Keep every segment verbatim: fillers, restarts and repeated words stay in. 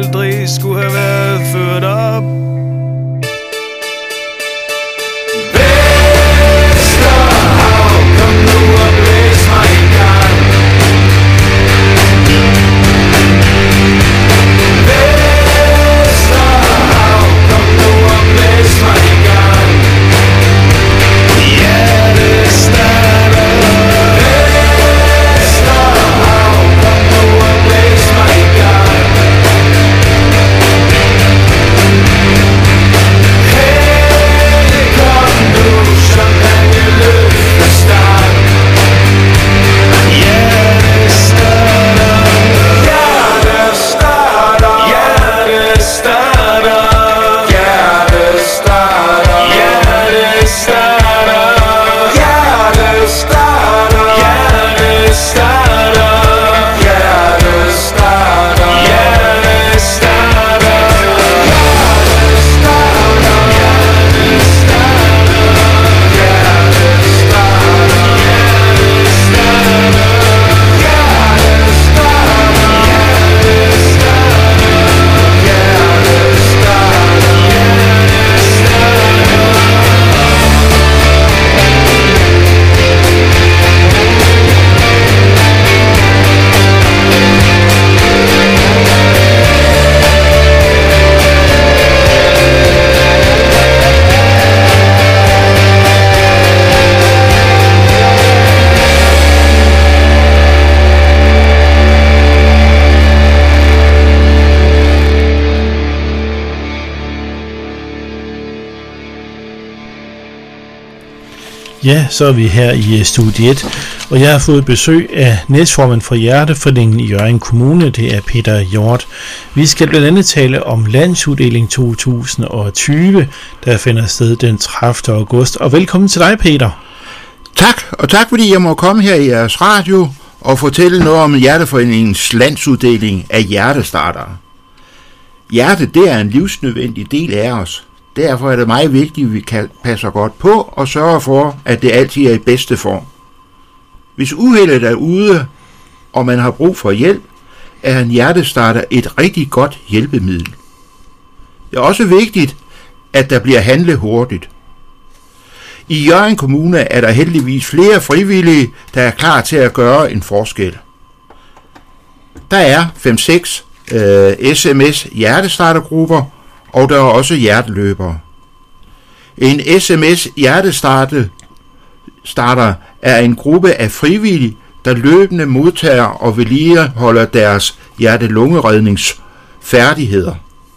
aldrig skulle have været ført op. Vesterhav, kom nu og blæs mig en gang. Vesterhav, kom nu og blæs mig en gang. Hjertestarter. Vesterhav, kom nu og blæs mig en gang. Hey, kom nu, champagne-løftestang. Hjertestarter. Hjertestarter. Hjertestarter. Hjertestarter. Hjertestarter. Hjertestarter. Hjertestarter. Hjertestarter. Hjertestarter. Ja, så er vi her i studie et, og jeg har fået besøg af næstformand for Hjerteforeningen i Hjørring Kommune, det er Peter Hjort. Vi skal blandt andet tale om landsuddeling to tusind og tyve, der finder sted den tredivte august. Og velkommen til dig, Peter. Tak, og tak fordi jeg må komme her i jeres radio og fortælle noget om Hjerteforeningens landsuddeling af hjertestartere. Hjerte, det er en livsnødvendig del af os. Derfor er det meget vigtigt, at vi passer godt på og sørger for, at det altid er i bedste form. Hvis uheldet er ude, og man har brug for hjælp, er en hjertestarter et rigtig godt hjælpemiddel. Det er også vigtigt, at der bliver handlet hurtigt. I Hjørring Kommune er der heldigvis flere frivillige, der er klar til at gøre en forskel. Der er fem seks øh, S M S hjertestartergrupper, og der er også hjerteløbere. En S M S hjertestarter er en gruppe af frivillige, der løbende modtager og vedligeholder deres hjerte-lungeredningsfærdigheder.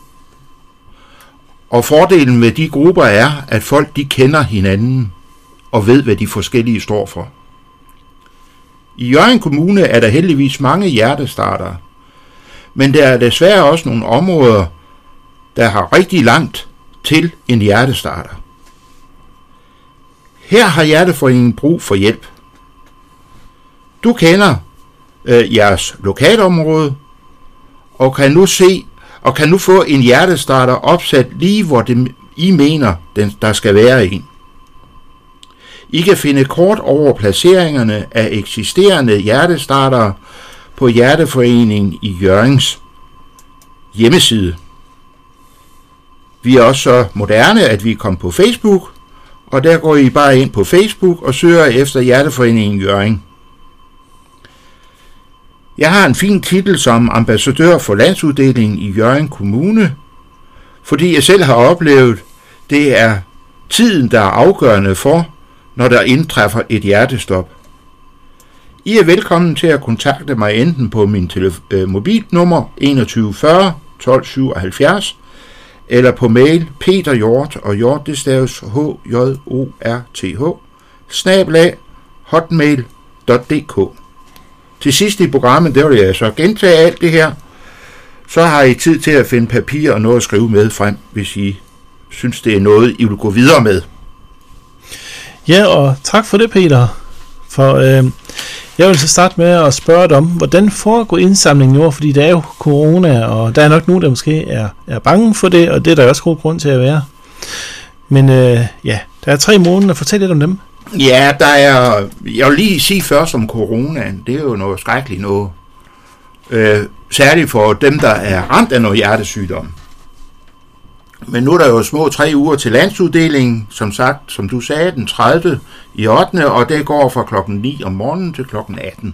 Og fordelen med de grupper er, at folk de kender hinanden og ved, hvad de forskellige står for. I Hjørring Kommune er der heldigvis mange hjertestartere, men der er desværre også nogle områder, der har rigtig langt til en hjertestarter. Her har Hjerteforeningen brug for hjælp. Du kender øh, jeres lokalområde og kan nu se og kan nu få en hjertestarter opsat lige hvor det, I mener, den, der skal være en. I kan finde kort over placeringerne af eksisterende hjertestartere på Hjerteforeningen i Hjørrings hjemmeside. Vi er også så moderne, at vi er kommet på Facebook, og der går I bare ind på Facebook og søger efter Hjerteforeningen Hjørring. Jeg har en fin titel som ambassadør for landsuddelingen i Hjørring Kommune, fordi jeg selv har oplevet, det er tiden, der er afgørende for, når der indtræffer et hjertestop. I er velkommen til at kontakte mig enten på min telef- mobilnummer enogtyve fyrre tolv syvoghalvfjerds, eller på mail peterhjort, og hjort det staves H J O R T H, snabel-a hotmail punktum d k. Til sidst i programmet, der vil jeg så gentage alt det her, så har I tid til at finde papir og noget at skrive med frem, hvis I synes, det er noget, I vil gå videre med. Ja, og tak for det, Peter. For øh, jeg vil så starte med at spørge dig om, hvordan foregår indsamlingen nu, fordi der er jo corona, og der er nok nogen, der måske er, er bange for det, og det er der også god grund til at være. Men øh, ja, der er tre måneder. Fortæl lidt om dem. Ja, der er, jeg vil lige sige først om coronaen. Det er jo noget skrækkeligt noget. Øh, særligt for dem, der er ramt af noget hjertesygdom. Men nu er der jo små tre uger til landsuddelingen, som sagt, som du sagde, den tredivte i ottende og det går fra klokken ni om morgenen til klokken atten.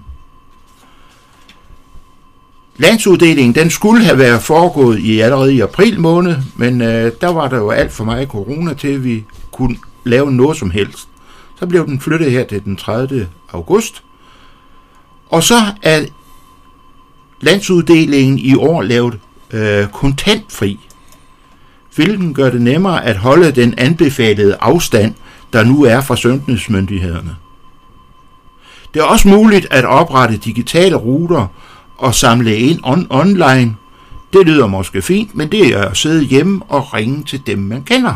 Landsuddelingen, den skulle have været foregået i allerede i april måned, men øh, der var der jo alt for meget corona til, at vi kunne lave noget som helst. Så blev den flyttet her til den tredivte august. Og så er landsuddelingen i år lavet øh, kontantfri, hvilken gør det nemmere at holde den anbefalede afstand, der nu er fra sundhedsmyndighederne. Det er også muligt at oprette digitale ruter og samle ind on- online. Det lyder måske fint, men det er at sidde hjemme og ringe til dem, man kender.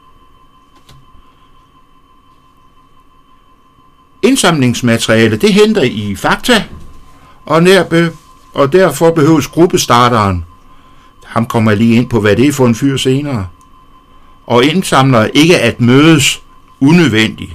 Indsamlingsmateriale, det henter I Fakta, og, nærbe, og derfor behøves gruppestarteren, ham kommer jeg lige ind på, hvad det er for en fyr senere, og indsamler ikke at mødes unødvendigt.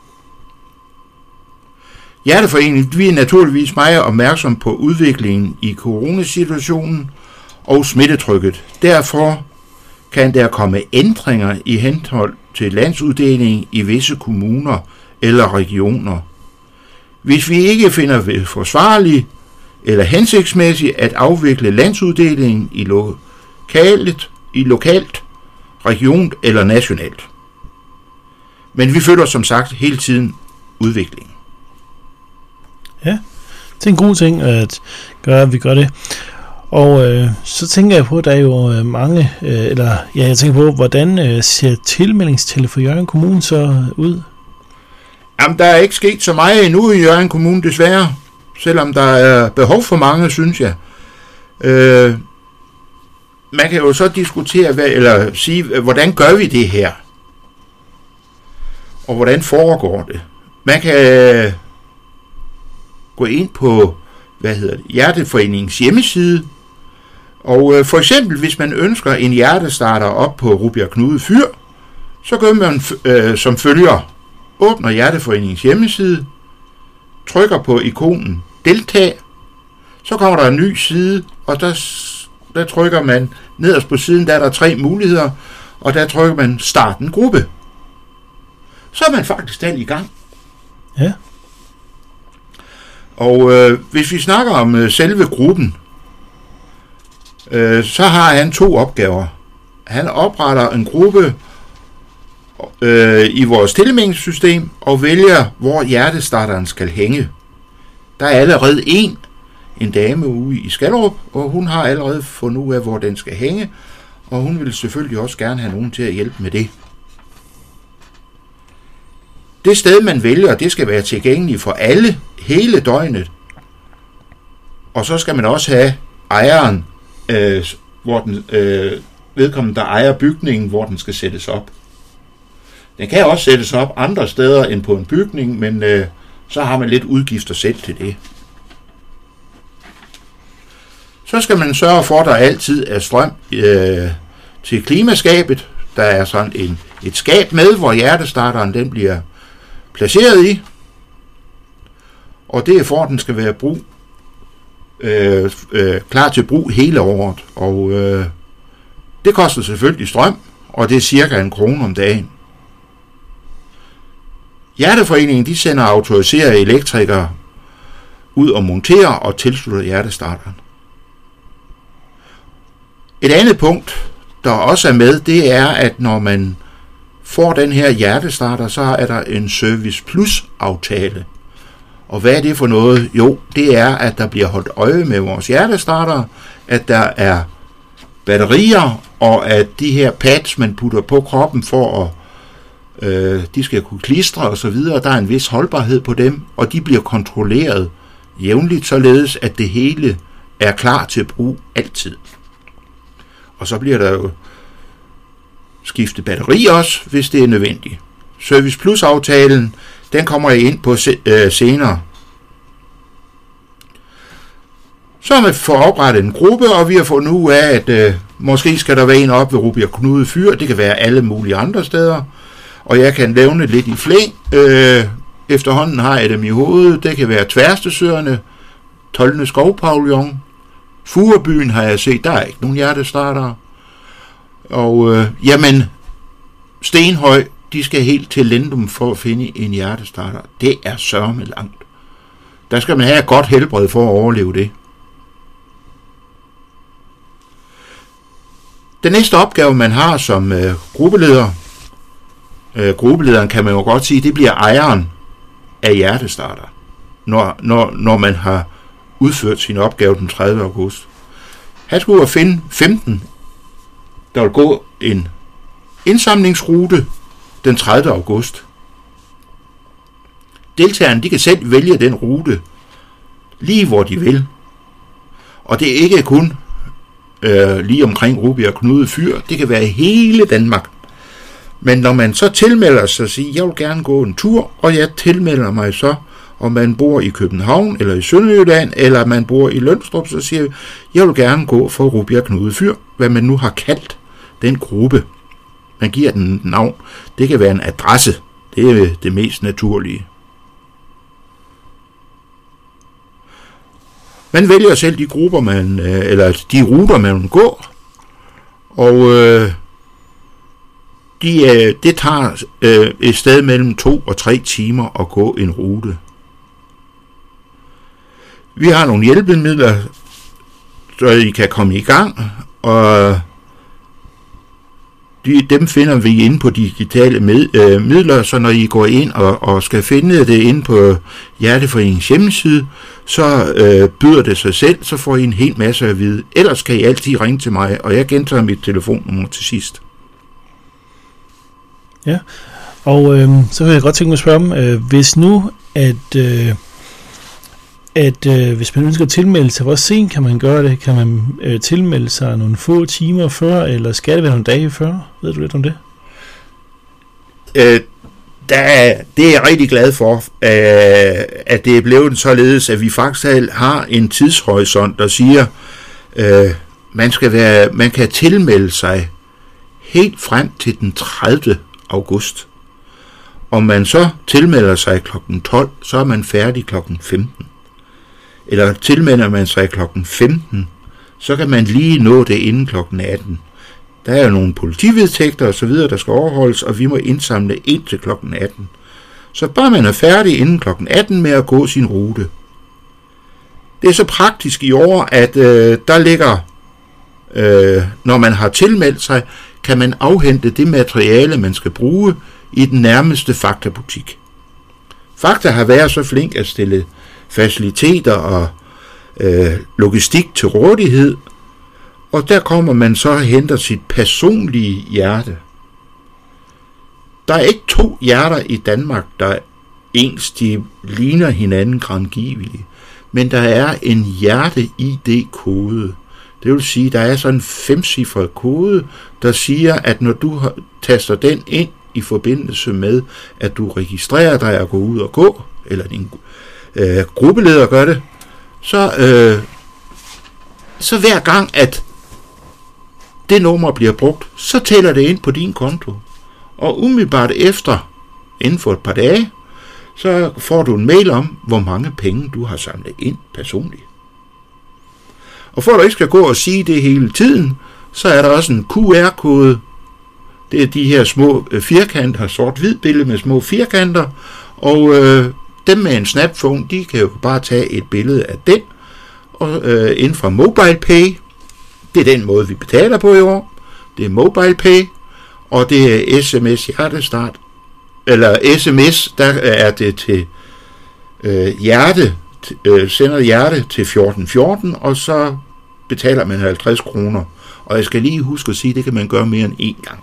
Hjerteforeningen, vi er naturligvis meget opmærksom på udviklingen i coronasituationen og smittetrykket. Derfor kan der komme ændringer i henhold til landsuddelingen i visse kommuner eller regioner. Hvis vi ikke finder det forsvarligt eller hensigtsmæssigt at afvikle landsuddelingen i lokalet, i lokalt, region eller nationalt. Men vi følger som sagt hele tiden udviklingen. Ja, det er en god ting at gøre, at vi gør det. Og øh, så tænker jeg på, at der er jo øh, mange, øh, eller ja, jeg tænker på, hvordan øh, ser tilmeldingstallet for Hjørring Kommune så ud? Jamen, der er ikke sket så meget endnu i Hjørring Kommune, desværre. Selvom der er behov for mange, synes jeg. Øh, man kan jo så diskutere, hvad, eller sige, hvordan gør vi det her? Og hvordan foregår det? Man kan gå ind på, hvad hedder det, Hjerteforeningens hjemmeside, og øh, for eksempel, hvis man ønsker en hjertestarter op på Rubjerg Knude Fyr, så gør man øh, som følger: åbner Hjerteforeningens hjemmeside, trykker på ikonen deltag, så kommer der en ny side, og der, der trykker man nederst på siden, der er der tre muligheder, og der trykker man start en gruppe. Så er man faktisk den i gang. Ja. Og øh, hvis vi snakker om øh, selve gruppen, øh, så har han to opgaver. Han opretter en gruppe øh, i vores tilmeldingssystem og vælger, hvor hjertestarteren skal hænge. Der er allerede en, en dame ude i Skallerup, og hun har allerede fundet ud af, hvor den skal hænge, og hun vil selvfølgelig også gerne have nogen til at hjælpe med det. Det sted, man vælger, det skal være tilgængeligt for alle hele døgnet. Og så skal man også have ejeren, øh, hvor den øh, vedkommende, der ejer bygningen, hvor den skal sættes op. Den kan også sættes op andre steder end på en bygning, men øh, så har man lidt udgifter selv til det. Så skal man sørge for, at der altid er strøm øh, til klimaskabet. Der er sådan en, et skab med, hvor hjertestarteren den bliver placeret i. Og det er for, at den skal være brug, øh, øh, klar til brug hele året. Og øh, det koster selvfølgelig strøm, og det er cirka en krone om dagen. Hjerteforeningen, de sender autoriserede elektrikere ud og monterer og tilslutter hjertestarteren. Et andet punkt, der også er med, det er, at når man får den her hjertestarter, så er der en Service Plus aftale. Og hvad er det for noget? Jo, det er, at der bliver holdt øje med vores hjertestarter, at der er batterier, og at de her pads, man putter på kroppen for at øh, de skal kunne klistre og så videre, der er en vis holdbarhed på dem, og de bliver kontrolleret jævnligt, således at det hele er klar til brug altid. Og så bliver der jo skiftet batteri også, hvis det er nødvendigt. Service Plus-aftalen, den kommer jeg ind på øh, senere. Så har vi fået oprettet en gruppe, og vi har fundet ud af, at øh, måske skal der være en op ved Rubjerg Knude Fyr. Det kan være alle mulige andre steder. Og jeg kan nævne lidt i flæng. Øh, efterhånden har jeg dem i hovedet. Det kan være Tværstesøerne, tolvte Skovpavillon, Furebyen har jeg set, der er ikke nogen hjertestartere. Og øh, jamen, Stenhøj, de skal helt til Lindum for at finde en hjertestarter. Det er sørme langt. Der skal man have et godt helbred for at overleve det. Den næste opgave, man har som øh, gruppeleder, øh, gruppelederen kan man jo godt sige, det bliver ejeren af hjertestarter, når, når, når man har udført sin opgave den tredivte august. Han skulle finde femten, der vil gå en indsamlingsrute den tredivte august. Deltagerne, de kan selv vælge den rute, lige hvor de vil. Og det er ikke kun øh, lige omkring Ruby og Knude Fyr, det kan være hele Danmark. Men når man så tilmelder sig og siger, jeg vil gerne gå en tur, og jeg tilmelder mig så, om man bor i København, eller i Sønderjylland, eller man bor i Lønstrup, så siger jeg, jeg vil gerne gå for Ruby og Knude Fyr, hvad man nu har kaldt den gruppe. Man giver den et navn. Det kan være en adresse. Det er det mest naturlige. Man vælger selv de grupper, man, eller de ruter, man vil gå, og øh, de, øh, det tager øh, et sted mellem to og tre timer at gå en rute. Vi har nogle hjælpemidler, så I kan komme i gang, og de, dem finder vi inde på digitale med, øh, midler, så når I går ind og, og skal finde det inde på Hjerteforeningens hjemmeside, så øh, byder det sig selv, så får I en hel masse at vide. Ellers kan I altid ringe til mig, og jeg gentager mit telefonnummer til sidst. Ja, og øh, så vil jeg godt tænke mig at spørge om, øh, hvis nu, at, øh, at øh, hvis man ønsker at tilmelde sig, hvor sent kan man gøre det? Kan man øh, tilmelde sig nogle få timer før, eller skal det være nogle dage før? Ved du lidt om det? Øh, der, det er jeg rigtig glad for, øh, at det er blevet således, at vi faktisk har en tidshorisont, der siger, øh, man skal være, man kan tilmelde sig helt frem til den tredivte august. Om man så tilmelder sig klokken tolv, så er man færdig klokken femten. Eller tilmelder man sig klokken femten, så kan man lige nå det inden klokken atten. Der er jo nogle politivedtægter og så videre, der skal overholdes, og vi må indsamle ind til klokken atten. Så bare man er færdig inden klokken atten med at gå sin rute. Det er så praktisk i år, at øh, der ligger, øh, når man har tilmeldt sig, kan man afhente det materiale, man skal bruge i den nærmeste Fakta-butik. Fakta har været så flink at stille faciliteter og øh, logistik til rådighed, og der kommer man så og henter sit personlige hjerte. Der er ikke to hjerter i Danmark, der ens de ligner hinanden grandgiveligt, men der er en hjerte-I D-kode. Det vil sige, der er sådan en femcifret kode, der siger, at når du taster den ind i forbindelse med, at du registrerer dig og går ud og gå, eller din øh, gruppeleder gør det, så, øh, så hver gang, at det nummer bliver brugt, så tæller det ind på din konto. Og umiddelbart efter, inden for et par dage, så får du en mail om, hvor mange penge du har samlet ind personligt. Og for at du ikke skal gå og sige det hele tiden, så er der også en Q R-kode. Det er de her små firkanter, sort-hvid billede med små firkanter, og øh, dem med en snapphone, de kan jo bare tage et billede af den, og øh, inden fra MobilePay, det er den måde, vi betaler på i år, det er MobilePay, og det er S M S hjertestart, eller S M S, der er det til øh, hjerte, øh, sender hjerte til fjorten fjorten, og så betaler man halvtreds kroner. Og jeg skal lige huske at sige, at det kan man gøre mere end én gang.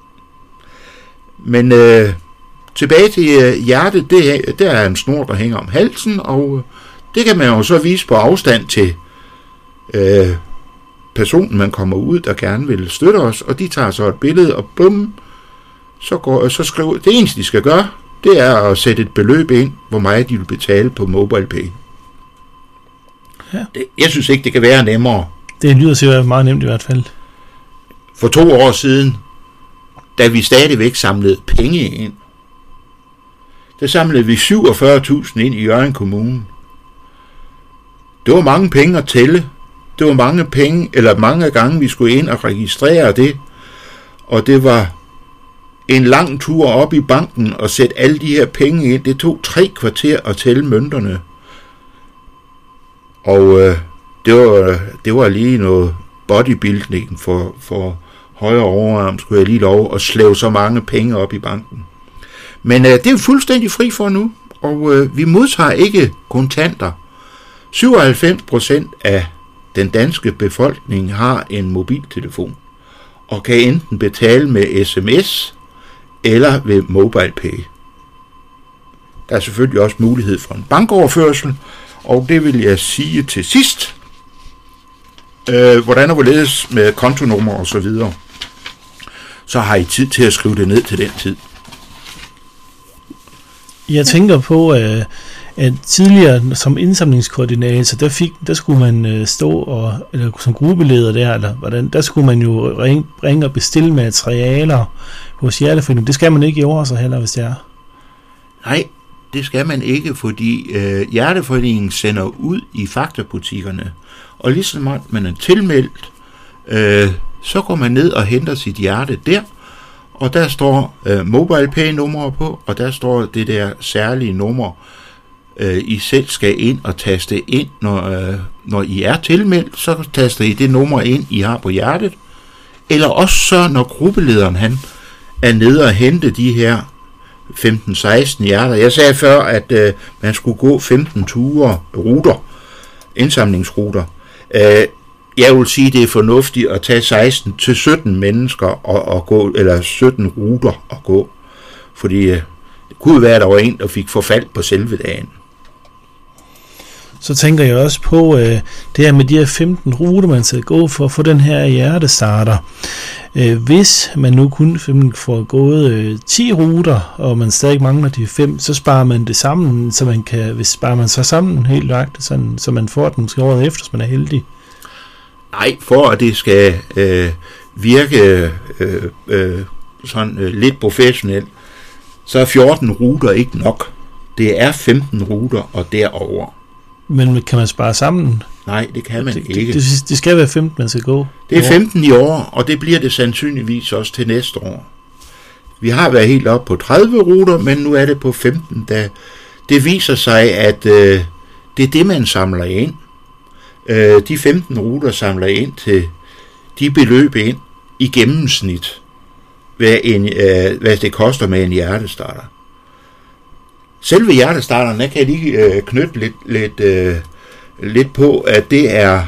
Men øh, tilbage til øh, hjertet, det, der er en snor, der hænger om halsen, og øh, det kan man jo så vise på afstand til øh, personen, man kommer ud, der gerne vil støtte os, og de tager så et billede, og bum, så, går, så skriver, det eneste, de skal gøre, det er at sætte et beløb ind, hvor meget de vil betale på MobilePay. Ja. Det, jeg synes ikke, det kan være nemmere. Det lyder til at være meget nemt i hvert fald. For to år siden, da vi stadigvæk samlede penge ind, der samlede vi syvogfyrre tusind ind i Hjørring Kommune. Det var mange penge at tælle. det var mange penge, eller mange gange, vi skulle ind og registrere det, og det var en lang tur op i banken og sætte alle de her penge ind. Det tog tre kvarter at tælle mønterne. Og øh, det, var, det var lige noget bodybuilding for, for højre overarm, skulle jeg lige lov at slæve så mange penge op i banken. Men øh, det er fuldstændig fri for nu, og øh, vi modtager ikke kontanter. syvoghalvfems procent af den danske befolkning har en mobiltelefon, og kan enten betale med sms eller ved MobilePay. Der er selvfølgelig også mulighed for en bankoverførsel, og det vil jeg sige til sidst. Øh, hvordan og hvorledes med kontonummer og så videre. Så har I tid til at skrive det ned til den tid. Jeg tænker på, at tidligere som indsamlingskoordinator, der, fik, der skulle man stå og, eller som gruppeleder der, eller hvordan, der skulle man jo ringe, ringe og bestille materialer hos Hjerteforeningen. Det skal man ikke i år så heller, hvis det er. Nej, det skal man ikke, fordi øh, Hjerteforeningen sender ud i faktabutikkerne, og ligesom man er tilmeldt, øh, så går man ned og henter sit hjerte der, og der står øh, MobilePay-nummer på, og der står det der særlige nummer, øh, I selv skal ind og taste ind, når, øh, når I er tilmeldt, så taster I det nummer ind, I har på hjertet, eller også så, når gruppelederen han er nede og hente de her femten seksten hjerter. Jeg sagde før, at øh, man skulle gå femten ture ruter, indsamlingsruter. Øh, jeg vil sige, det er fornuftigt at tage seksten til sytten mennesker og, og gå, eller sytten ruter at gå, fordi øh, det kunne være, at der var en, der fik forfald på selve dagen. Så tænker jeg også på øh, det her med de her femten ruter, man skal gå for at få den her hjertestarter. Øh, hvis man nu kun får gået øh, ti ruter, og man stadig mangler de fem, så sparer man det sammen, så man kan, hvis sparer man så sammen helt nøjagtigt, sådan, så man får den måske året efter, hvis man er heldig. Nej, for at det skal øh, virke øh, øh, sådan øh, lidt professionelt, så er fjorten ruter ikke nok. Det er femten ruter og derover. Men kan man spare sammen? Nej, det kan man det, ikke. Det, det skal være femten, man skal gå. Det er femten i år, og det bliver det sandsynligvis også til næste år. Vi har været helt op på tredive ruter, men nu er det på femten. Da det viser sig, at øh, det er det, man samler ind. Øh, de femten ruter samler ind til de beløb ind i gennemsnit, hvad, en, øh, hvad det koster med en hjertestarter. Selve hjertestarteren, der kan jeg lige øh, knytte lidt, lidt, øh, lidt på, at det er,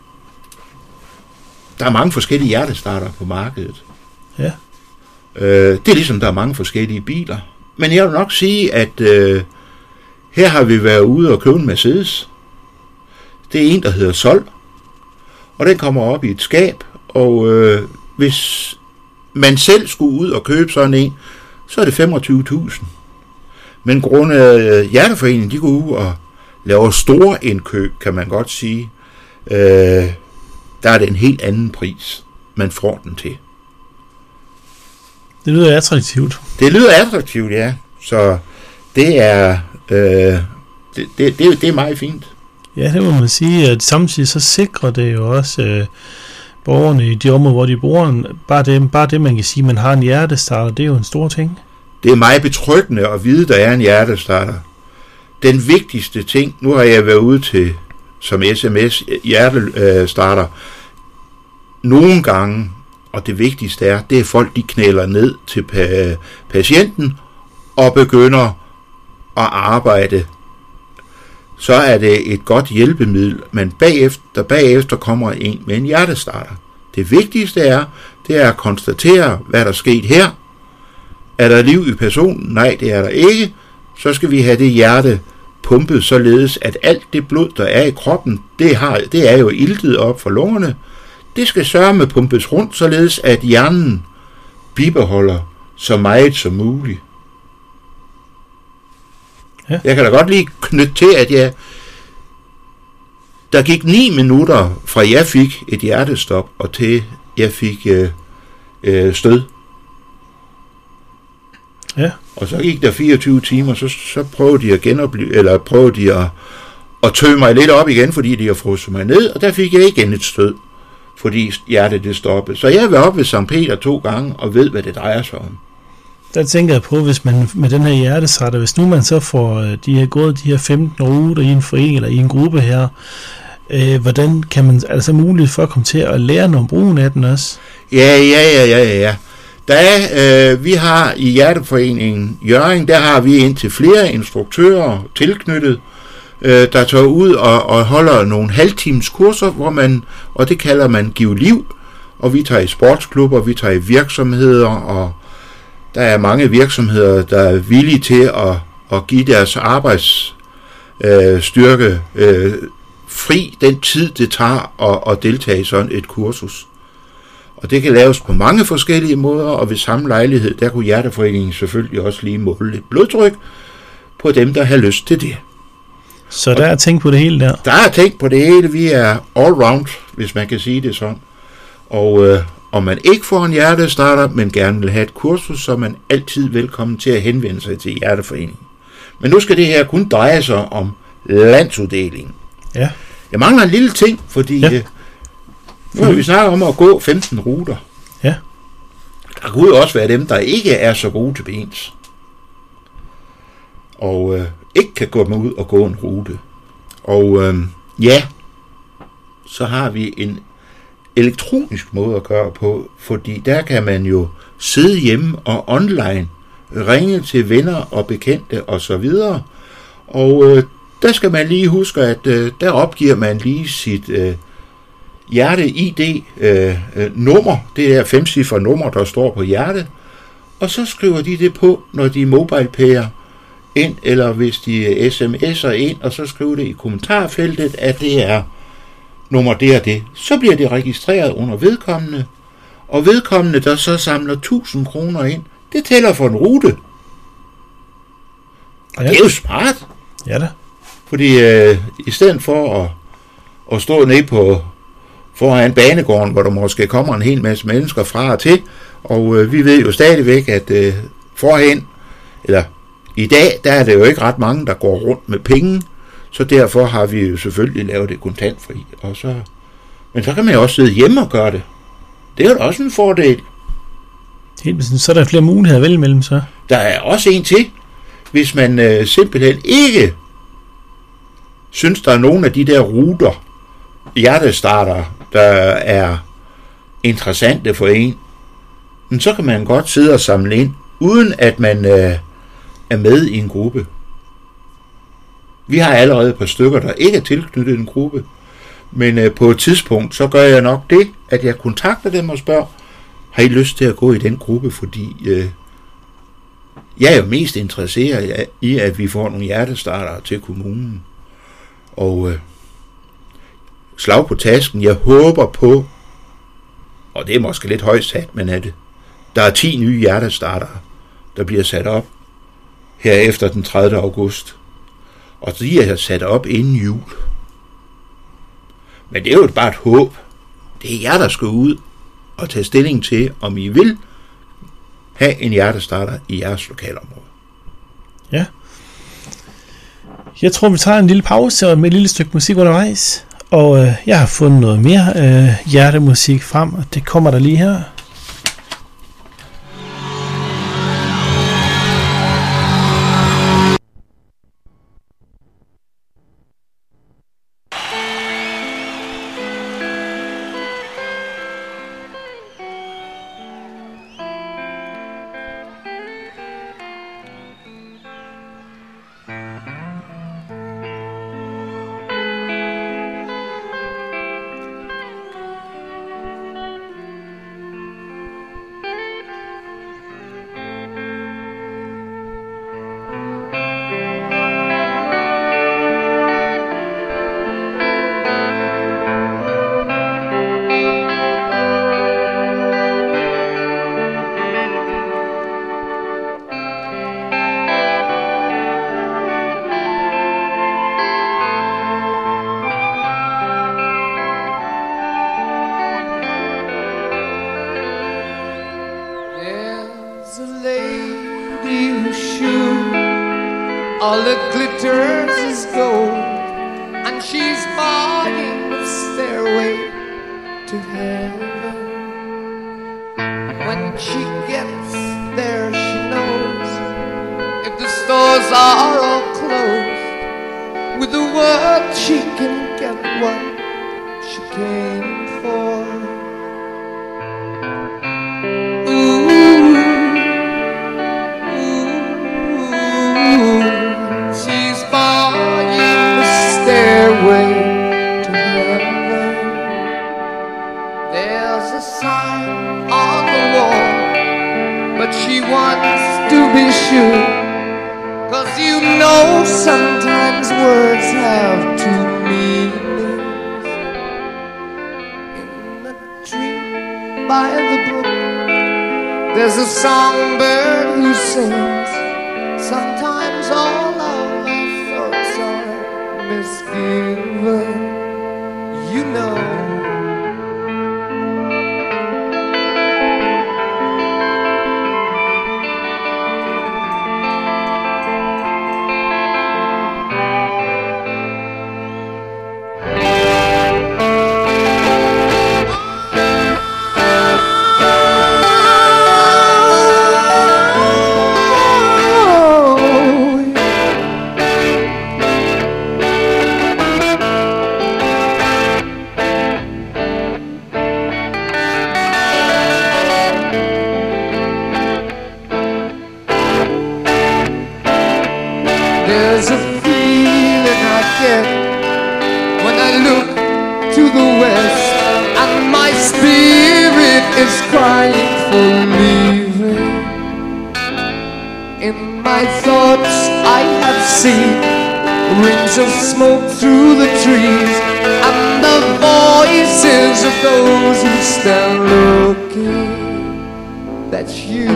der er mange forskellige hjertestarter på markedet. Ja. Øh, det er ligesom, der er mange forskellige biler. Men jeg vil nok sige, at øh, her har vi været ude og købe en Mercedes. Det er en, der hedder Sol, og den kommer op i et skab, og øh, hvis man selv skulle ud og købe sådan en, så er det femogtyve tusind. Men grundet øh, Hjerteforeningen, de går ud og laver store indkøb, kan man godt sige. Øh, der er det en helt anden pris, man får den til. Det lyder attraktivt. Det lyder attraktivt, ja. Så det er, øh, det, det, det, det er meget fint. Ja, det må man sige, at samtidig så sikrer det jo også øh, borgerne i de områder, hvor de bor. Bare det, bare det, man kan sige, man har en hjertestarter, det er jo en stor ting. Det er meget betryggende at vide, der er en hjertestarter. Den vigtigste ting, nu har jeg været ude til som sms hjertestarter nogle gange, og det vigtigste er, det er folk, de knæler ned til pa- patienten og begynder at arbejde. Så er det et godt hjælpemiddel, men bagefter, bagefter kommer en med en hjertestarter. Det vigtigste er, det er at konstatere, hvad der er sket her. Er der liv i personen? Nej, det er der ikke. Så skal vi have det hjerte pumpet, således at alt det blod, der er i kroppen, det, har, det er jo iltet op for lungerne. Det skal sørge med pumpes rundt, således at hjernen bibeholder så meget som muligt. Ja. Jeg kan da godt lige knytte til, at jeg, der gik ni minutter fra jeg fik et hjertestop, og til jeg fik øh, øh, stød. Ja. Og så gik der fireogtyve timer, så, så prøvede de at genopleve, eller prøvede de at, og tøede mig lidt op igen, fordi de har frosset mig ned, og der fik jeg igen et stød, fordi hjertet det stoppede. Så jeg har været oppe ved Sankt Peter to gange, og ved, hvad det drejer sig om. Der tænker jeg på, hvis man med den her hjertestarter, hvis nu man så får de her gået de her femten ruter i en forening eller i en gruppe her, øh, hvordan kan man altså muligt for at komme til at lære noget om brugen af den også? Ja, ja, ja, ja, ja. Der er, øh, vi har i Hjerteforeningen Hjørring, der har vi indtil flere instruktører tilknyttet, øh, der tager ud og, og holder nogle halvtimes kurser, hvor man, og det kalder man Giv Liv, og vi tager i sportsklubber, vi tager i virksomheder, og der er mange virksomheder, der er villige til at, at give deres arbejdsstyrke øh, øh, fri den tid, det tager at, at deltage i sådan et kursus. Og det kan laves på mange forskellige måder, og ved samme lejlighed, der kunne Hjerteforeningen selvfølgelig også lige måle lidt blodtryk på dem, der har lyst til det. Så der er tænkt på det hele der? Der er tænkt på det hele. Vi er all round, hvis man kan sige det sådan. Og øh, om man ikke får en hjertestarter, men gerne vil have et kursus, så er man altid velkommen til at henvende sig til Hjerteforeningen. Men nu skal det her kun dreje sig om landsuddelingen. Ja. Jeg mangler en lille ting, fordi ja. øh, nu har vi snakket om at gå femten ruter. Ja. Der kunne jo også være dem, der ikke er så gode til bens. Og øh, ikke kan gå med ud og gå en rute. Og øh, ja, så har vi en elektronisk måde at gøre på, fordi der kan man jo sidde hjemme og online ringe til venner og bekendte og så videre. Og øh, der skal man lige huske, at øh, der opgiver man lige sit øh, hjerte-I D-nummer, øh, det er femcifre nummer, der står på hjertet, og så skriver de det på, når de MobilePay'er ind, eller hvis de sms'er ind, og så skriver det i kommentarfeltet, at det er nummer det og det. Så bliver det registreret under vedkommende, og vedkommende, der så samler tusind kroner ind, det tæller for en rute. Og ja. Det er jo smart. Ja da. Fordi øh, i stedet for at, at stå nede på foran banegården, hvor der måske kommer en hel masse mennesker fra og til, og øh, vi ved jo stadigvæk, at øh, forhen, eller i dag, der er det jo ikke ret mange, der går rundt med penge, så derfor har vi jo selvfølgelig lavet det kontantfri. Og så, men så kan man jo også sidde hjemme og gøre det. Det er jo også en fordel. Helt bestemt. Så er der flere muligheder at vælge mellem så. Der er også en til, hvis man øh, simpelthen ikke synes, der er nogen af de der ruter, hjertestarter, der er interessante for en, men så kan man godt sidde og samle ind, uden at man øh, er med i en gruppe. Vi har allerede et par stykker, der ikke er tilknyttet en gruppe, men øh, på et tidspunkt, så gør jeg nok det, at jeg kontakter dem og spørger, har I lyst til at gå i den gruppe, fordi øh, jeg er jo mest interesseret i, at vi får nogle hjertestartere til kommunen. Og øh, slag på tasken, jeg håber på, og det er måske lidt højt sat, men er det, der er ti nye hjertestartere, der bliver sat op her efter den tredivte august. Og de er sat op inden jul. Men det er jo bare et håb. Det er jer, der skal ud og tage stilling til, om I vil have en hjertestarter i jeres lokalområde. Ja. Jeg tror, vi tager en lille pause med et lille stykke musik undervejs. Og øh, jeg har fundet noget mere øh, hjertemusik frem, og det kommer der lige her. All that glitters is gold. and she's buying the stairway to heaven. When she gets there, she knows if the stores are all closed, with a word she can get what she came for. Ooh, ooh, she's buying the stairway to heaven. There's a sign on the wall, but she wants to be sure, 'cause you know sometimes words have two meanings. In the tree by the brook, there's a songbird who sings. Sometimes all of our thoughts are misgiven, you know. There's a feeling I get when I look to the west, and my spirit is crying for leaving. In my thoughts I have seen rings of smoke through the trees, and the voices of those who stand looking. That's you.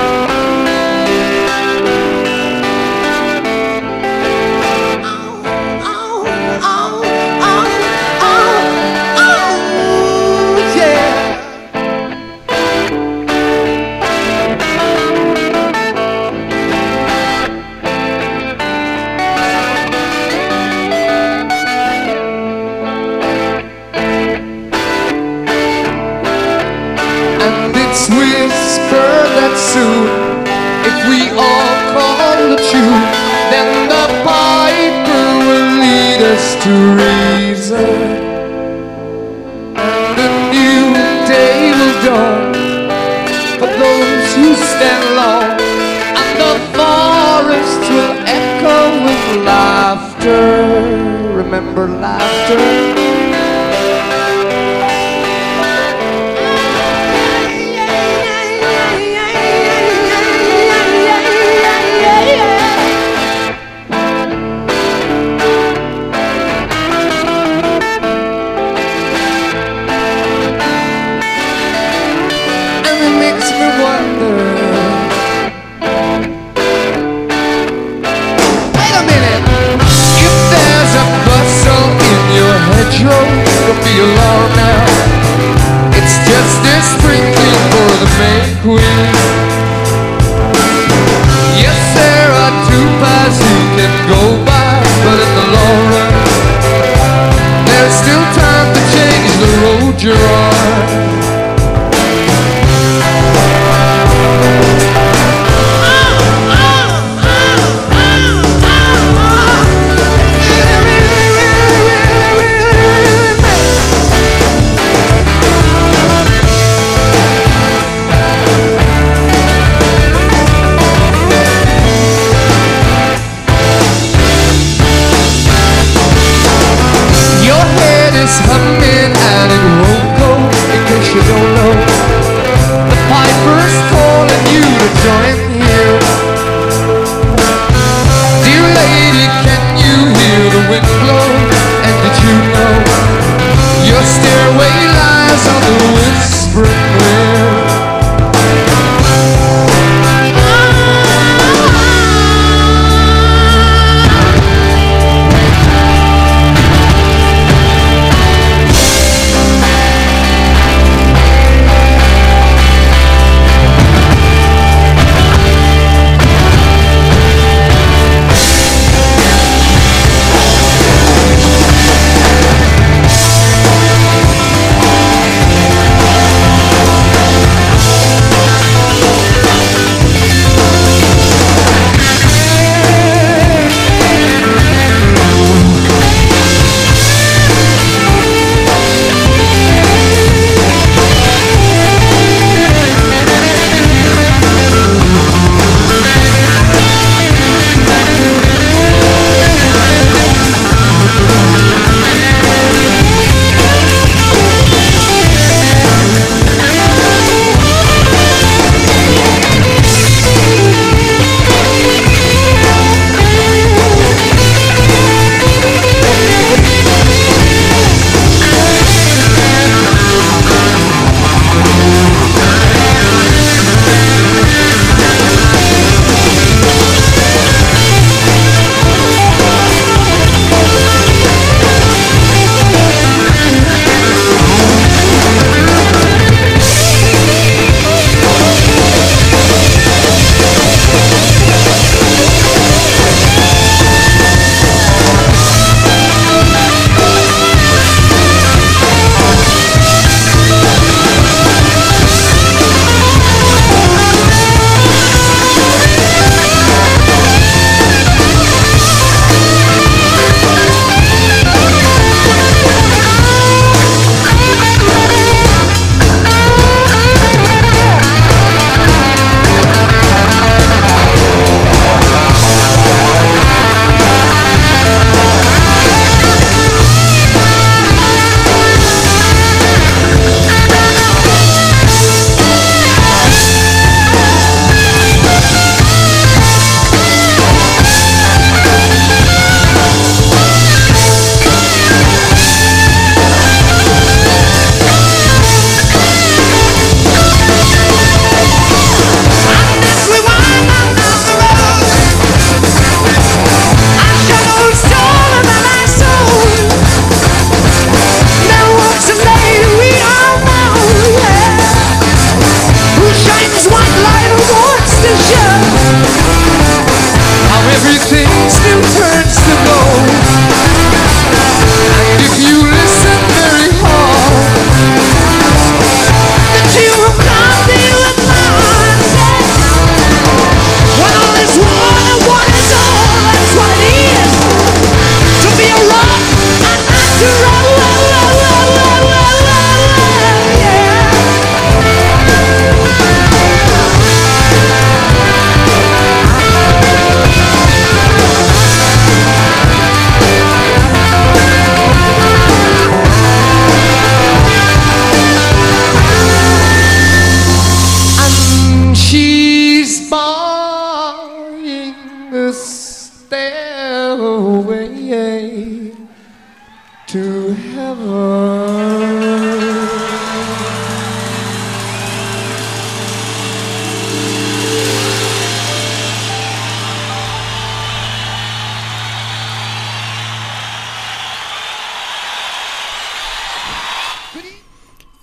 Whisper that soon, if we all call the tune, then the piper will lead us to reason, and a new day will dawn for those who stand long, and the forest will echo with laughter. Remember laughter. Don't be alarmed now, it's just a sprinkling for the May Queen. Yes, there are two paths you can go by, but in the long run, there's still time to change the road you're on. Humming and it won't go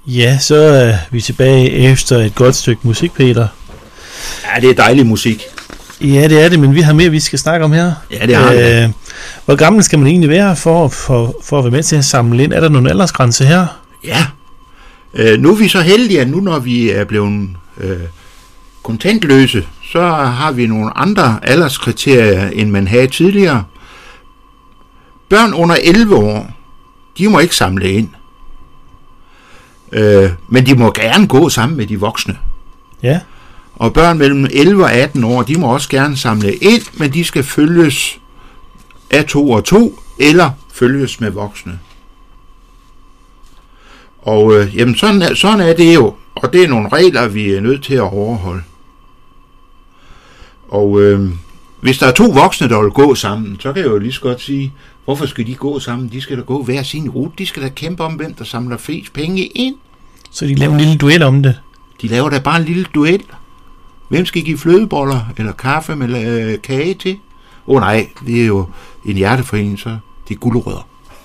Ja, så er vi tilbage efter et godt stykke musik, Peter. Ja, det er dejlig musik. Ja, det er det, men vi har mere, vi skal snakke om her. Ja, det har vi. øh, Hvor gammel skal man egentlig være for, for, for at være med til at samle ind? Er der nogle aldersgrænse her? Ja. Øh, nu er vi så heldige, at nu når vi er blevet øh, kontantløse, så har vi nogle andre alderskriterier, end man havde tidligere. Børn under elleve år, de må ikke samle ind. Øh, men de må gerne gå sammen med de voksne. Ja. Og børn mellem elleve og atten år, de må også gerne samle ind, men de skal følges af to og to, eller følges med voksne. Og øh, jamen sådan, er, sådan er det jo, og det er nogle regler, vi er nødt til at overholde. Og øh, hvis der er to voksne, der vil gå sammen, så kan jeg jo lige så godt sige, hvorfor skal de gå sammen? De skal da gå hver sin rute. De skal da kæmpe om, hvem der samler flest penge ind. Så de laver en lille duel om det? De laver da bare en lille duel. Hvem skal give flødeboller eller kaffe med øh, kage til? Åh oh, nej, det er jo en hjerteforening, så det er gulerødder.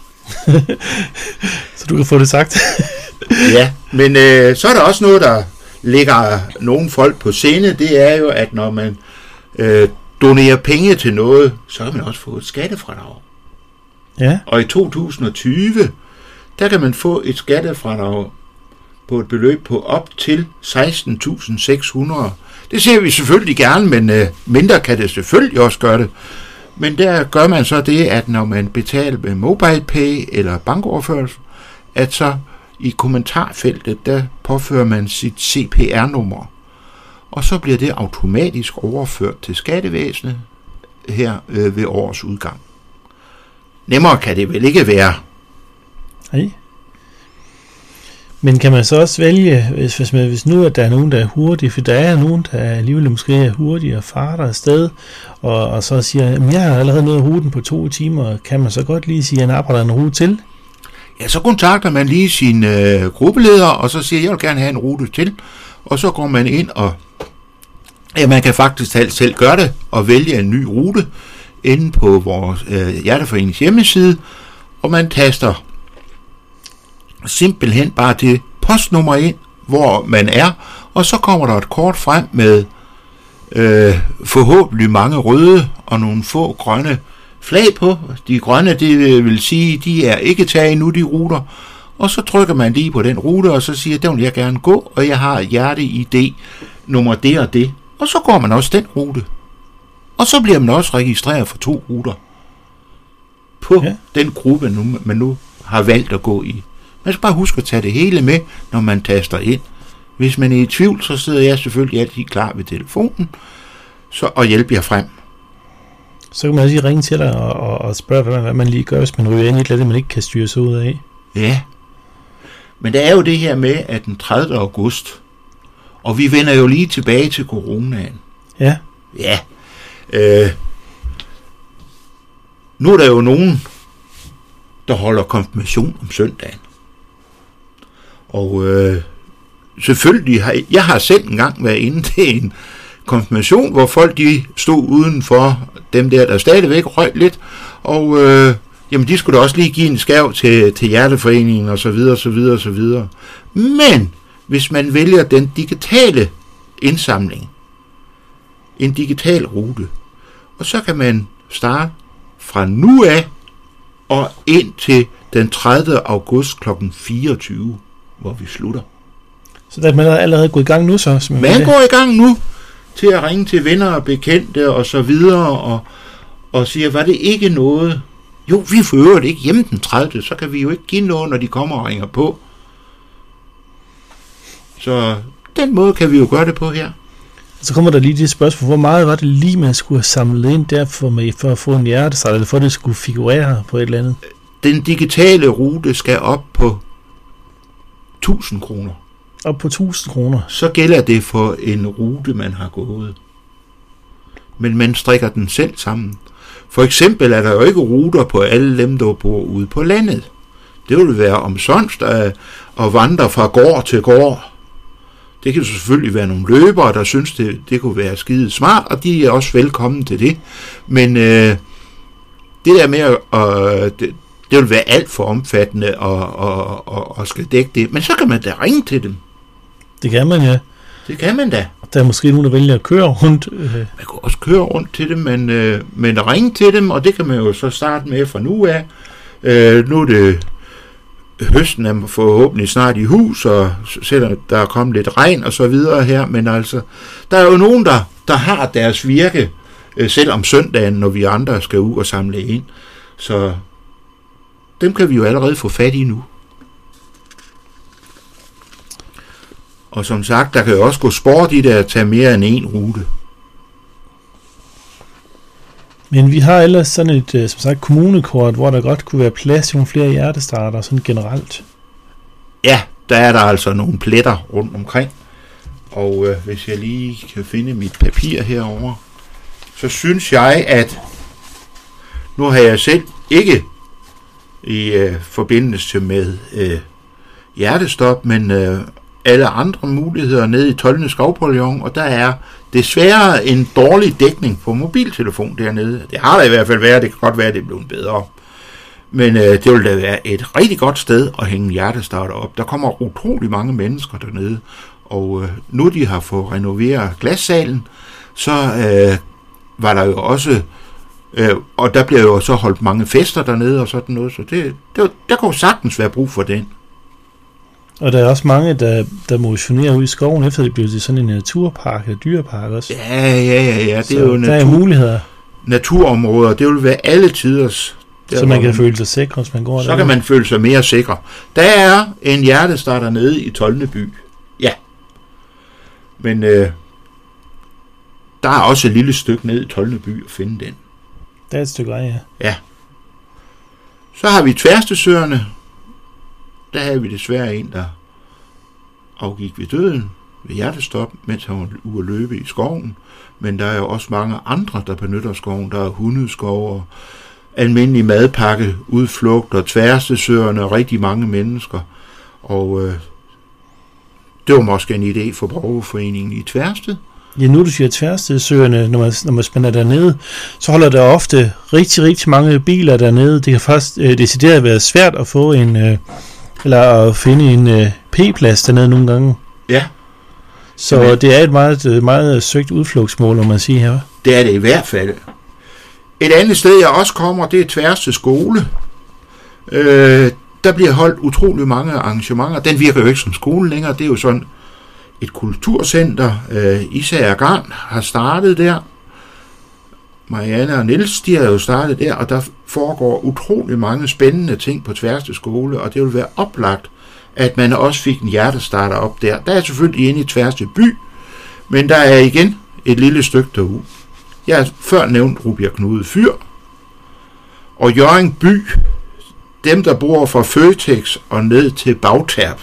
Så du kan få det sagt. Ja, men øh, så er der også noget, der ligger nogle folk på scene. Det er jo, at når man øh, donerer penge til noget, så kan man også få et skattefradrag. Ja. Og i to tusind og tyve, der kan man få et skattefradrag på et beløb på op til seksten tusind seks hundrede. Det ser vi selvfølgelig gerne, men øh, mindre kan det selvfølgelig også gøre det. Men der gør man så det, at når man betaler med MobilePay eller bankoverførsel, at så i kommentarfeltet, der påfører man sit C P R-nummer. Og så bliver det automatisk overført til skattevæsenet her øh, ved årets udgang. Nemmere kan det vel ikke være. Nej. Men kan man så også vælge, hvis, hvis, man, hvis nu at der er nogen, der er hurtige, for der er nogen, der alligevel måske er hurtige og farter afsted, og, og så siger, at jeg har allerede nået ruten på to timer, kan man så godt lige sige, at han arbejder en rute til? Ja, så kontakter man lige sin øh, gruppeleder, og så siger, jeg vil gerne have en rute til, og så går man ind, og ja, man kan faktisk selv, selv gøre det, og vælge en ny rute inde på vores øh, Hjerteforenings hjemmeside, og man taster simpelthen bare det postnummer ind, hvor man er, og så kommer der et kort frem med øh, forhåbentlig mange røde og nogle få grønne flag på. De grønne, det vil sige, de er ikke taget nu, de ruter, og så trykker man lige på den rute, og så siger, der vil jeg gerne gå, og jeg har hjerte-I D nummer det og det, og så går man også den rute. Og så bliver man også registreret for to ruter på ja. Den gruppe, nu, man nu har valgt at gå i. Man skal bare huske at tage det hele med, når man taster ind. Hvis man er i tvivl, så sidder jeg selvfølgelig altid klar ved telefonen så, og hjælper jer frem. Så kan man også lige ringe til dig og, og, og spørge, hvad man, hvad man lige gør, hvis man ryger ind i et eller andet, man ikke kan styre sig ud af. Ja, men der er jo det her med, at den tredivte august, og vi vender jo lige tilbage til coronaen. Ja. Ja. Øh, nu er der jo nogen, der holder konfirmation om søndagen. Og øh, selvfølgelig har jeg har selv engang været inde til en konfirmation, hvor folk de stod udenfor, dem der, der stadigvæk røg lidt, og øh, jamen de skulle da også lige give en skærv til, til Hjerteforeningen og så videre, så videre, så videre. Men hvis man vælger den digitale indsamling, en digital rute, og så kan man starte fra nu af og ind til den tredivte august klokken fireogtyve, hvor vi slutter. Så der er man allerede gået i gang nu så? Man, man går i gang nu til at ringe til venner og bekendte og så videre, og, og siger, var det ikke noget? Jo, vi fører det ikke hjemme den tredivte, så kan vi jo ikke give noget, når de kommer og ringer på. Så den måde kan vi jo gøre det på her. Så kommer der lige det spørgsmål, hvor meget var det lige, man skulle have samlet ind der for, med, for at få en hjertestart, eller for at det skulle figurere på et eller andet? Den digitale rute skal op på tusind kroner. Op på tusind kroner? Så gælder det for en rute, man har gået. Men man strikker den selv sammen. For eksempel er der jo ikke ruter på alle dem, der bor ude på landet. Det vil være omsonst at, at vandre fra gård til gård. Det kan selvfølgelig være nogle løbere, der synes, det, det kunne være skide smart, og de er også velkommen til det. Men øh, det der med, at, øh, det, det vil være alt for omfattende og, og, og, og skal dække det. Men så kan man da ringe til dem. Det kan man, ja. Det kan man da. Der er måske nogen, der vælger at køre rundt. Øh. Man kan også køre rundt til dem, men, øh, men ringe til dem, og det kan man jo så starte med fra nu af. Øh, nu er det høsten er forhåbentlig snart i hus, og selvom der er kommet lidt regn og så videre her, men altså, der er jo nogen, der, der har deres virke, øh, selv om søndagen, når vi andre skal ud og samle ind. Så dem kan vi jo allerede få fat i nu. Og som sagt, der kan jo også gå sport i det at tage mere end en rute. Men vi har ellers sådan et, som sagt, kommunekort, hvor der godt kunne være plads til nogle flere hjertestarter, sådan generelt. Ja, der er der altså nogle pletter rundt omkring. Og øh, hvis jeg lige kan finde mit papir herover, så synes jeg, at nu har jeg selv ikke i øh, forbindelse med øh, hjertestop, men øh, alle andre muligheder nede i tolvte skovpavillon, og der er desværre en dårlig dækning på mobiltelefon dernede. Det har der i hvert fald været, det kan godt være, det er blevet bedre. Men øh, det vil da være et rigtig godt sted at hænge hjertestarter op. Der kommer utrolig mange mennesker dernede, og øh, nu de har fået renoveret glassalen, så øh, var der jo også, øh, og der bliver jo så holdt mange fester dernede og sådan noget, så det, det, der kunne sagtens være brug for den. Og der er også mange, der, der motionerer ude i skoven, efter det bliver til sådan en naturpark eller dyrepark også. Ja, ja, ja, ja. Det så er jo der natur, er muligheder. naturområder. Det vil være alle tiders. Der, så man kan føle sig sikker, hvis man går der. Så kan man føle sig mere sikker. Der er en hjertestarter nede i tolvte by. Ja. Men øh, der er også et lille stykke ned i tolvte by at finde den. Der er et stykke vej, ja. Ja. Så har vi Tværstesøerne. Der havde vi desværre en, der afgik ved døden ved hjertestop, mens han var ude at løbe i skoven. Men der er jo også mange andre, der benytter skoven. Der er hundeskov og almindelig madpakke, udflugter, Tværstesøerne og rigtig mange mennesker. Og øh, det var måske en idé for borgerforeningen i Tværsted. Ja, nu du siger Tværstesøerne, når man, når man spænder dernede, så holder der ofte rigtig, rigtig mange biler dernede. Det kan faktisk øh, decideret være svært at få en... Øh, eller at finde en øh, P-plads dernede nogle gange. Ja. Så Jamen, det er et meget, meget søgt udflugtsmål, må man sige her. Det er det i hvert fald. Et andet sted, jeg også kommer, det er Tværsted skole. Øh, der bliver holdt utrolig mange arrangementer. Den virker jo ikke som skole længere. Det er jo sådan et kulturcenter. Øh, Isager Garn har startet der. Marianne og Niels, de har jo startet der, og der foregår utrolig mange spændende ting på Tværsted skole, og det vil være oplagt, at man også fik en hjertestarter op der. Der er selvfølgelig inde i Tværsted by, men der er igen et lille stykke derude. Jeg har før nævnt Rubjerg Knude Fyr, og Hjørring by, dem der bor fra Føtex og ned til Bagterp,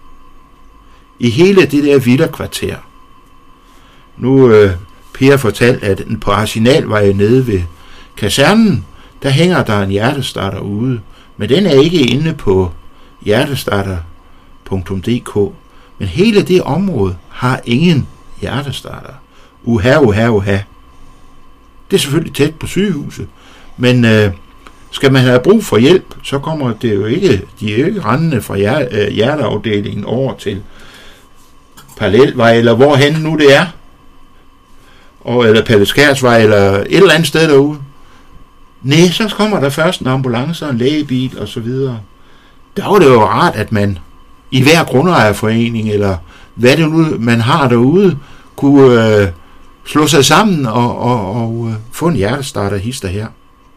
i hele det der villakvarter. Nu øh, Per fortalt, at på Arsenalvej nede ved kasernen, der hænger der en hjertestarter ude, men den er ikke inde på hjertestarter punktum d k. Men hele det område har ingen hjertestarter. Uha, uha, uha. Det er selvfølgelig tæt på sygehuset, men øh, skal man have brug for hjælp, så kommer det jo ikke, de er jo ikke rendende fra hjer, øh, hjerteafdelingen over til Parallelvej, eller hvorhen nu det er. Og, eller Palleskærsvej, eller et eller andet sted derude. Nej, så kommer der først en ambulance og en lægebil, og så videre. Der var det jo rart, at man i hver grundejerforening, eller hvad det nu man har derude, kunne øh, slå sig sammen og, og, og øh, få en hjertestarter hister her.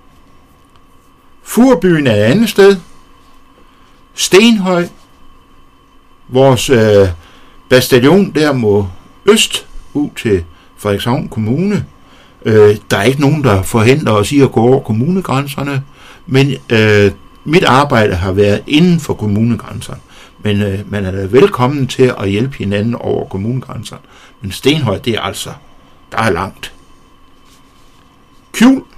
Furbyen er et andet sted. Stenhøj. Vores øh, bastion der må øst ud til Frederikshavn Kommune. Øh, der er ikke nogen, der forhindrer os i at gå over kommunegrænserne, men øh, mit arbejde har været inden for kommunegrænserne. Men øh, man er da velkommen til at hjælpe hinanden over kommunegrænserne. Men Stenhøj, det er altså, der er langt. Kjul.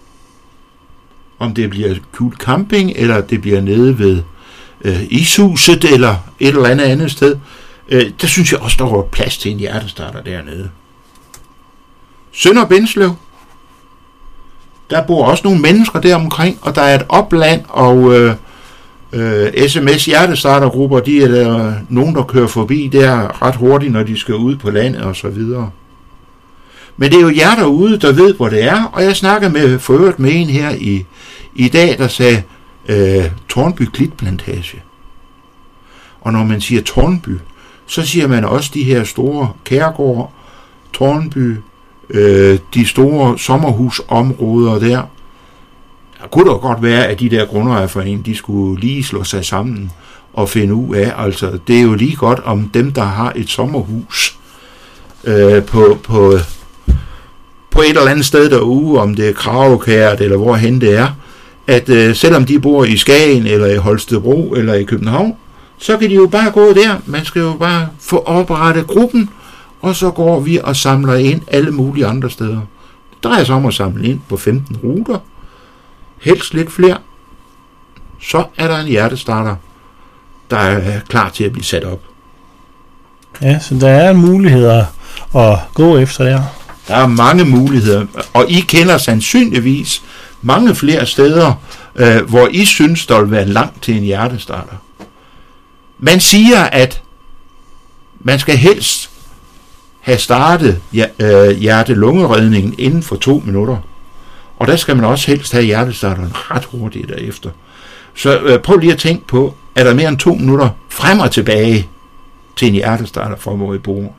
Om det bliver Kjul Camping, eller det bliver nede ved øh, ishuset, eller et eller andet andet sted, øh, der synes jeg også, der var plads til en hjertestarter dernede. Sønder Bindslev. der bor også nogle mennesker der omkring, og der er et opland, og øh, øh, S M S hjertestartergrupper, de er der nogen, der kører forbi der ret hurtigt, når de skal ud på landet og så videre. Men det er jo jer derude, der ved, hvor det er, og jeg snakker med, for øvrigt med en her i, i dag, der sagde øh, Tårnby Klitplantage. Og når man siger Tårnby, så siger man også de her store Kærgård, Tårnby, øh, de store sommerhusområder der. Der kunne da godt være, at de der grundejerforeninger, de skulle lige slå sig sammen og finde ud af, altså det er jo lige godt om dem, der har et sommerhus øh, på, på, på et eller andet sted derude, om det er Kravekært eller hvorhen det er, at øh, selvom de bor i Skagen eller i Holstebro eller i København, så kan de jo bare gå der. Man skal jo bare få oprettet gruppen, og så går vi og samler ind alle mulige andre steder. Det drejer sig om at samle ind på femten ruter, helst lidt flere. Så er der en hjertestarter, der er klar til at blive sat op. Ja, så der er muligheder at gå efter der. Der er mange muligheder, og I kender sandsynligvis mange flere steder, øh, hvor I synes, der vil være langt til en hjertestarter. Man siger, at man skal helst have startet hjerte-lungeredningen inden for to minutter. Og der skal man også helst have hjertestarteren ret hurtigt derefter. Så øh, prøv lige at tænke på, er der mere end to minutter frem og tilbage til en hjertestarter fra, hvor I bor.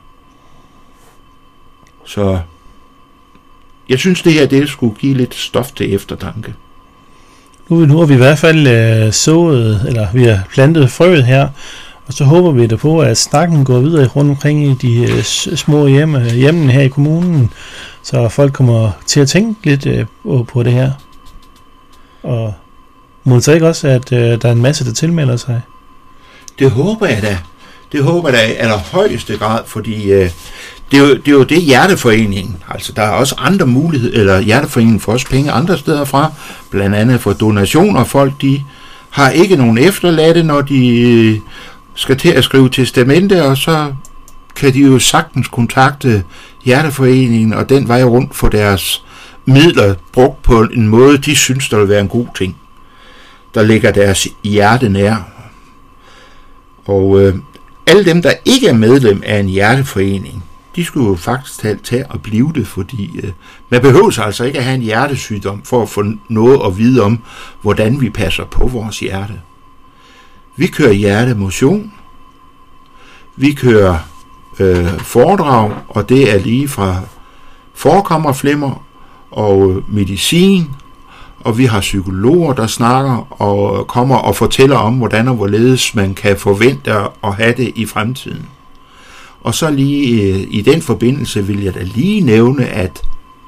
Så jeg synes, det her det skulle give lidt stof til eftertanke. Nu, nu har vi i hvert fald øh, sået, eller vi har plantet frøet her, og så håber vi da på, at snakken går videre rundt omkring i de øh, små hjemme, hjemmene her i kommunen, så folk kommer til at tænke lidt øh, på det her. Og må det så ikke også, at øh, der er en masse, der tilmelder sig? Det håber jeg da. Det håber jeg da i allerhøjeste grad, fordi øh, det, er jo, det er jo det Hjerteforeningen. Altså der er også andre muligheder, eller Hjerteforeningen får også penge andre steder fra, blandt andet for donationer. Folk de har ikke nogen efterladte, når de øh, skal til at skrive testamente, og så kan de jo sagtens kontakte Hjerteforeningen, og den vej rundt for deres midler brugt på en måde, de synes, der vil være en god ting, der ligger deres hjerte nær. Og øh, alle dem, der ikke er medlem af en hjerteforening, de skulle jo faktisk tage og blive det, fordi øh, man behøver altså ikke at have en hjertesygdom for at få noget at vide om, hvordan vi passer på vores hjerte. Vi kører hjertemotion, vi kører øh, foredrag, og det er lige fra forekommerflimmer og medicin, og vi har psykologer, der snakker og kommer og fortæller om, hvordan og hvorledes man kan forvente at have det i fremtiden. Og så lige øh, i den forbindelse vil jeg da lige nævne, at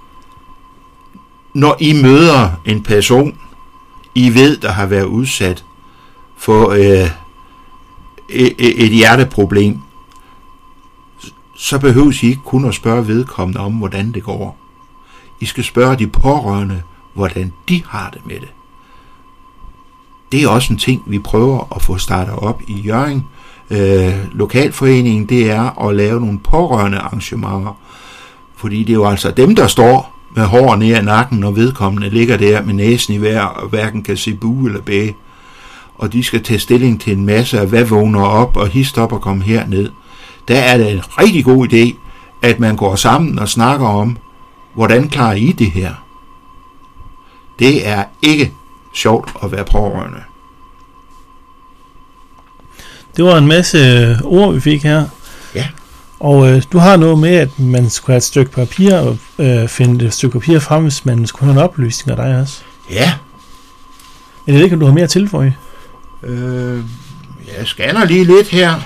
når I møder en person, I ved, der har været udsat for øh, et, et hjerteproblem, så behøves I ikke kun at spørge vedkommende om, hvordan det går. I skal spørge de pårørende, hvordan de har det med det. Det er også en ting, vi prøver at få startet op i Hjørring. Øh, lokalforeningen, det er at lave nogle pårørende arrangementer, fordi det er jo altså dem, der står med hår ned ad nakken, når vedkommende ligger der med næsen i vejr, og hverken kan se bue eller bæge. Og de skal tage stilling til en masse af, hvad vågner op og hist op og komme herned. Der er det en rigtig god idé, at man går sammen og snakker om, hvordan klarer I det her? Det er ikke sjovt at være pårørende. Det var en masse ord, vi fik her. Ja. Og øh, du har noget med, at man skulle have et stykke papir og øh, finde et stykke papir frem, hvis man skulle have en oplysning af dig også. Ja. Er det ikke, du har mere at tilføje? Øh, jeg scanner lige lidt her.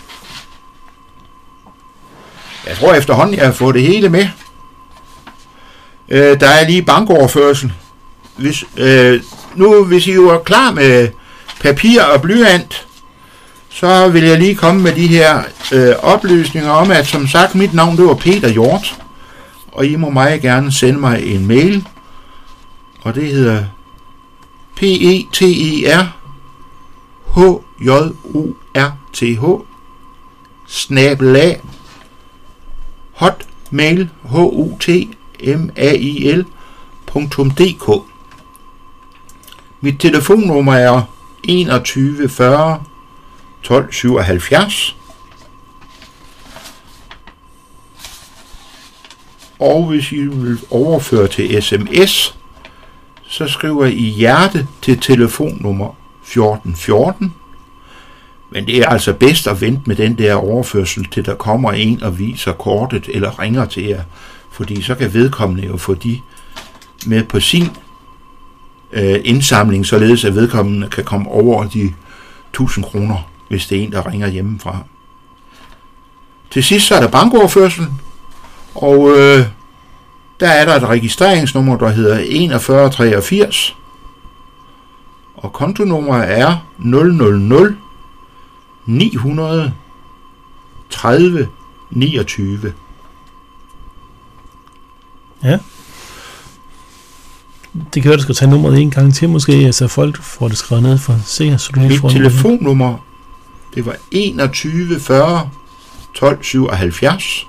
Jeg tror efterhånden, jeg har fået det hele med. Øh, der er lige bankoverførsel. Hvis, øh, nu, hvis I jo er klar med papir og blyant, så vil jeg lige komme med de her øh, oplysninger om, at som sagt, mit navn det var Peter Hjort, og I må meget gerne sende mig en mail, og det hedder P E T E R H J O R T H snabel-a hotmail H O T M A I L punktum d k. Mit telefonnummer er enogtyve fyrre tolv syvoghalvfjerds. Og hvis I vil overføre til sms, så skriver I hjerte til telefonnummer fjorten fjorten. Men det er altså bedst at vente med den der overførsel, til der kommer en og viser kortet eller ringer til jer. Fordi så kan vedkommende jo få de med på sin øh, indsamling, således at vedkommende kan komme over de tusind kroner, hvis det er en, der ringer hjemmefra. Til sidst så er der bankoverførselen, og øh, der er der et registreringsnummer, der hedder enogfyrre treogfirs, og kontonummeret er nul nul nul ni hundrede tredive niogtyve. Ja. Det kan være, du skal tage nummeret en gang til, måske, så folk får det skrevet ned for se, så du lige Mit får telefonnummer, det var enogtyve fyrre tolv syvoghalvfjerds.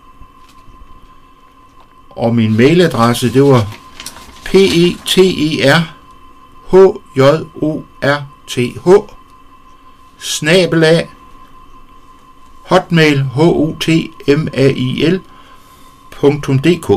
Og min mailadresse, det var p e t e r h j o r t h snabelag hotmail h o t m a i l punktum d k.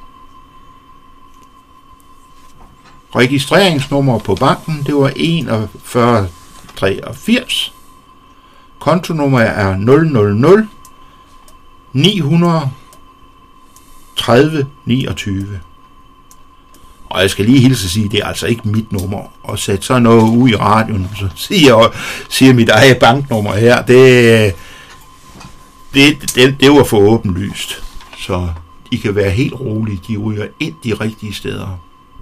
Registreringsnummer på banken, det var enogfyrre treogfirs. Kontonummer er nul nul nul ni hundrede tredive niogtyve. Og jeg skal lige hilse at sige, at det er altså ikke mit nummer. Og sætte sådan noget ud i radioen, så siger jeg siger mit eget banknummer her. Det, det, det, det var for åbenlyst. Så I kan være helt rolige. De ryger ind de rigtige steder.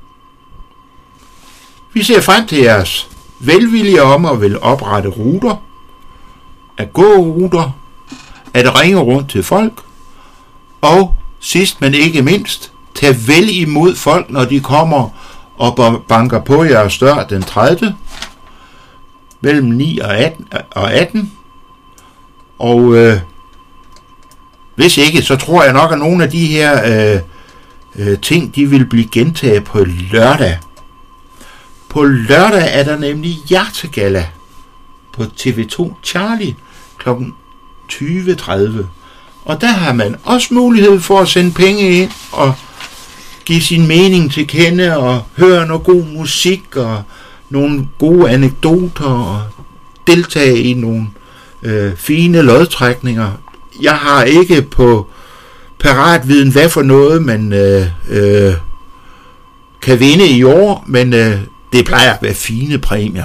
Vi ser frem til jeres velvilje om at vil oprette ruter, at gå ruter, at ringe rundt til folk, og sidst men ikke mindst, tag vel imod folk, når de kommer og banker på jeres dør den tredivte mellem ni og atten. Og øh, hvis ikke, så tror jeg nok, at nogle af de her øh, øh, ting, de vil blive gentaget på lørdag. På lørdag er der nemlig hjertegalla på T V to Charlie kl. tyve tredive. Og der har man også mulighed for at sende penge ind og give sin mening til kende og høre noget god musik og nogle gode anekdoter og deltage i nogle øh, fine lodtrækninger. Jeg har ikke på paratviden hvad for noget man øh, øh, kan vinde i år, men øh, det plejer at være fine præmier.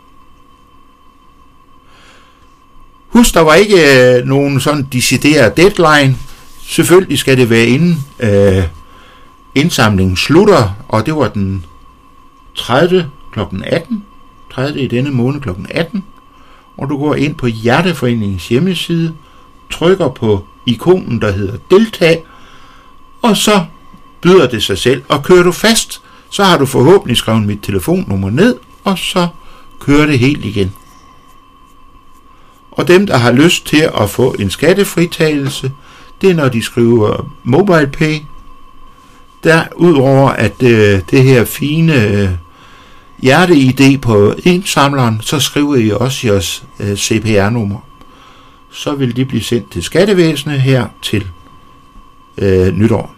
Husk, der var ikke øh, nogen sådan decideret deadline. Selvfølgelig skal det være inden øh, indsamlingen slutter, og det var den tredivte klokken atten. tredivte i denne måned klokken atten. Og du går ind på Hjerteforeningens hjemmeside, trykker på ikonen, der hedder Deltag, og så byder det sig selv. Og kører du fast, så har du forhåbentlig skrevet mit telefonnummer ned, og så kører det helt igen. Og dem, der har lyst til at få en skattefritagelse, det er, når de skriver MobilePay. Der udover at øh, det her fine øh, hjerte-I D på indsamleren, så skriver I også jeres øh, C P R-nummer. Så vil de blive sendt til skattevæsenet her til øh, nytår.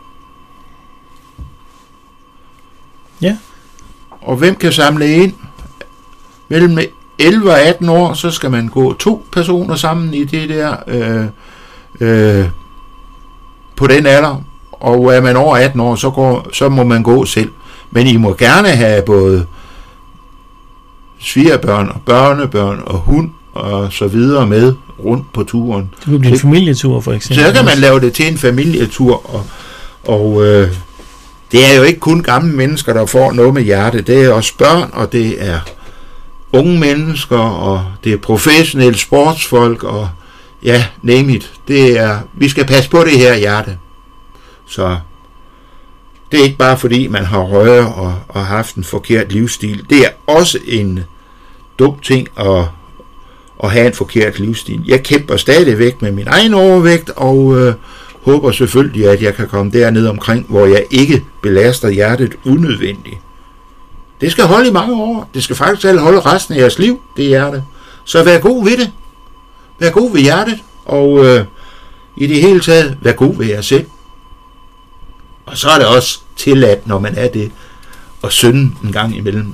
Ja. Og hvem kan samle ind? Mellem elleve og atten år, så skal man gå to personer sammen i det der øh, øh, på den alder. Og er man over atten år, så, går, så må man gå selv. Men I må gerne have både svigerbørn og børnebørn og hund og så videre med rundt på turen. Det kunne blive en familietur for eksempel. Så kan man lave det til en familietur, og, og øh, det er jo ikke kun gamle mennesker, der får noget med hjerte. Det er også børn, og det er unge mennesker, og det er professionelle sportsfolk, og ja, name it. Det er, vi skal passe på det her hjerte. Så det er ikke bare fordi, man har røget og, og haft en forkert livsstil. Det er også en dum ting at, at have en forkert livsstil. Jeg kæmper stadigvæk med min egen overvægt, og øh, håber selvfølgelig, at jeg kan komme derned omkring, hvor jeg ikke belaster hjertet unødvendigt. Det skal holde i mange år. Det skal faktisk holde resten af jeres liv, det hjerte. Så vær god ved det. Vær god ved hjertet, og øh, i det hele taget, vær god ved jer selv. Og så er det også tilladt, når man er det, at synde en gang imellem.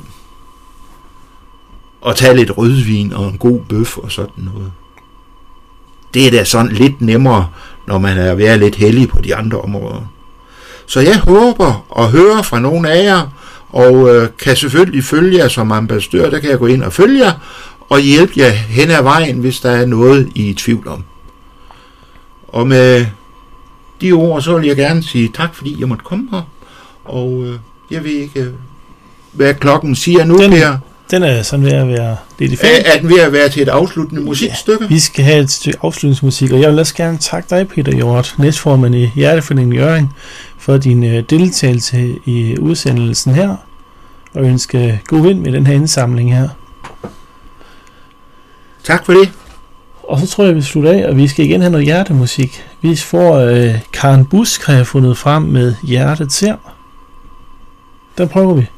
Og tage lidt rødvin og en god bøf og sådan noget. Det er da sådan lidt nemmere, når man er ved at lidt heldig på de andre områder. Så jeg håber at høre fra nogle af jer, og øh, kan selvfølgelig følge jer som ambassadør. Der kan jeg gå ind og følge jer, og hjælpe jer hen ad vejen, hvis der er noget, I er i tvivl om. Og med de ord, så vil jeg gerne sige tak, fordi jeg måtte komme her. Og øh, jeg ved ikke, hvad klokken siger nu, den, Per. Den er sådan ved at være lidt i fem. Er, er den ved at være til et afsluttende musikstykke? Ja, vi skal have et stykke afslutningsmusik, og jeg vil også gerne takke dig, Peter Hjort, næstformand i Hjerteforeningen Hjørring, for din øh, deltagelse i udsendelsen her, og ønske god vind med den her indsamling her. Tak for det. Og så tror jeg, vi slutter af, og vi skal igen have noget hjertemusik. Vi får øh, Karen Busk, har jeg fundet frem med Hjertet ser. Den prøver vi.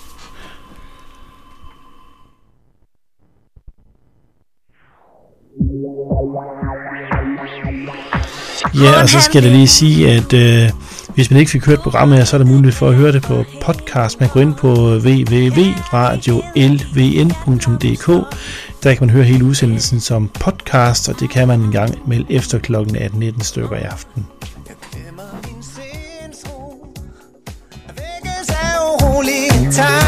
Ja, og så skal jeg lige sige, at øh, hvis man ikke fik hørt programmet her, så er der mulighed for at høre det på podcast. Man går ind på w w w punktum radio l v n punktum d k. Der kan man høre hele udsendelsen som podcast, og det kan man en gang mellem efter klokken atten nitten stykker i aften. Time